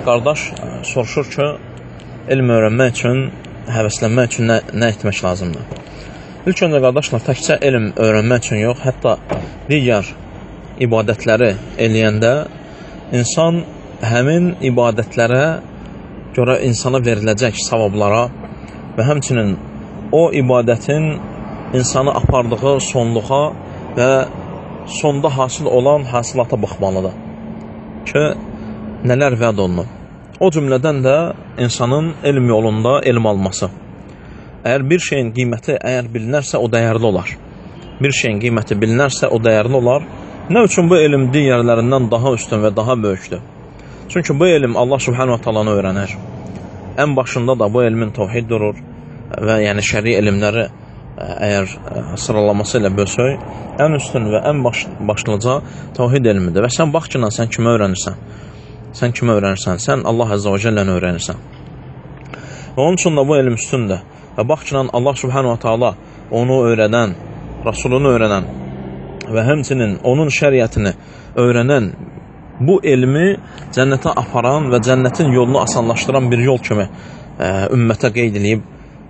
qardaş soruşur ki, elm öyrənmək üçün, həvəslənmək üçün nə etmək lazımdır? İlk öncə qardaşlar, təkcə elm öyrənmək üçün yox, hətta digər ibadətləri eləyəndə insan həmin ibadətlərə görə insana veriləcək savablara və həmçinin o ibadətin insanı apardığı sonluğa və sonda hasil olan hasilata baxmalıdır ki, nələr vəd olunur. O cümlədən də insanın elm yolunda elm alması. Əgər bir şeyin qiyməti bilinərsə, o dəyərli olar. Bir şeyin qiyməti bilinərsə, o dəyərli olar. Nə üçün bu elm digərlərindən daha üstün və daha böyükdür? Çünki bu elm Allah Subhanahu wa Ta'alanı öyrənir. Ən başında da bu elmin təvhid durur və yəni şəri elmləri əgər sıralaması ilə bölsək, ən üstün və ən başlıca təvhid elmidir. Və sən bax ki, sən kimə öyrənirsən? Sən kimə öyrənirsən? Sən Allah Azza və Cəlləni öyrənirsən. Və onun üçün də bu elm üstündür. Və bax ki, Allah Subhanahu wa Ta'ala onu öyrədən, Rasulunu öyrənən və həmçinin onun şəriətini öyrənən bu elmi cənnətə aparan və cənnətin yolunu asanlaşdıran bir yol kimi ümmətə qeyd edib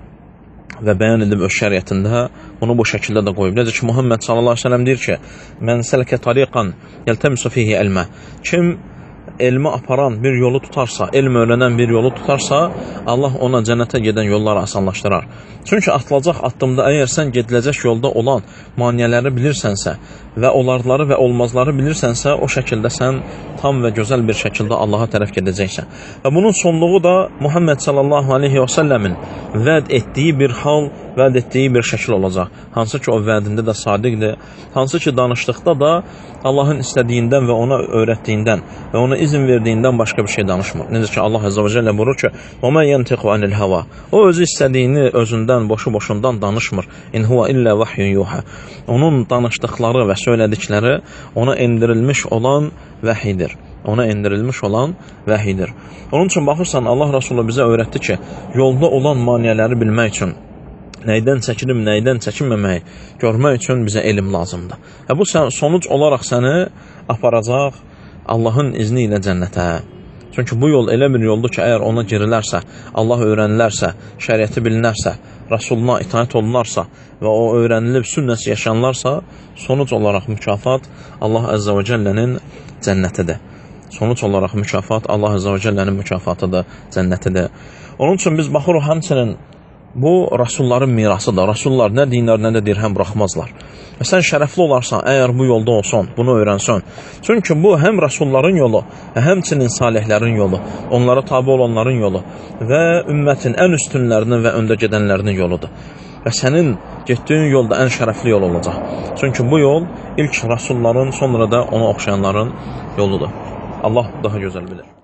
və bəyan edib öz şəriətində bunu bu şəkildə də qoyub. Necə ki, Muhammed sallallahu aleyhi ve sellem deyir ki, mən sələkə tariqan yəltəmisu fihi elmə. Kim elmi aparan bir yolu tutarsa, elm öyrənən bir yolu tutarsa, Allah ona cənnətə gedən yolları asanlaşdırar. Çünki atılacaq addımda əgər sən gediləcək yolda olan maniyələri bilirsənsə və onları və olmazları bilirsənsə, o şəkildə sən tam və gözəl bir şəkildə Allaha tərəf gedəcəksən. Və bunun sonluğu da Muhammed sallallahu aleyhi və səlləmin vəd etdiyi bir hal, vəd etdiyi bir şəkil olacaq. Hansı ki, o vədində də sadiqdir. Hansı ki, danışdıqda da Allahın istədiyindən və ona öyrətdiyindən və ona izin verdiyindən başqa bir şey danışmır. Necə ki, Allah Azza və Cəllə buyurur ki, وَمَا يَنْتِقُ عَنِ الْهَوَى. O özü istədiyini özündən, boşu-boşundan danışmır. İn huwa illə vahyun yuha. Onun danışdıqları və söylədikləri ona endirilmiş olan vəhidir. Ona endirilmiş olan vəhidir. Onun üçün baxırsan, Allah Rasulü bizə öyrətdi ki, yolda olan maniyələri bilmək üçün nəydən çəkilim, nəydən çəkinməməyi görmək üçün bizə elm lazımdır. Və bu sonuc olaraq səni aparacaq Allahın izni ilə cənnətə. Çünki bu yol elə bir yoldur ki, əgər ona girilərsə, Allah öyrənilərsə, şəriəti bilinərsə, Rasuluna itaət olunarsa və o öyrənilib sünnəsi yaşanlarsa, sonuc olaraq mükafat Allah Azza və Cəllənin cənnətidir. Sonuc olaraq mükafat Allah Azza və Cəllənin mükafatıdır, cənnətidir. Onun üçün biz baxırıq həmçinin bu Rasulların mirasıdır. Rasullar nə dinar, nə də dirhəm buraxmazlar. Və sən şərəfli olarsan, əgər bu yolda olsan, bunu öyrənsən. Çünki bu həm Rasulların yolu, həmçinin salihlərin yolu, onlara tabi olanların yolu və ümmətin ən üstünlərinin və öndə gedənlərinin yoludur. Və sənin getdiyin yolda ən şərəfli yol olacaq. Çünki bu yol ilk Rasulların, sonra da ona oxşayanların yoludur. Allah daha gözəl bilir.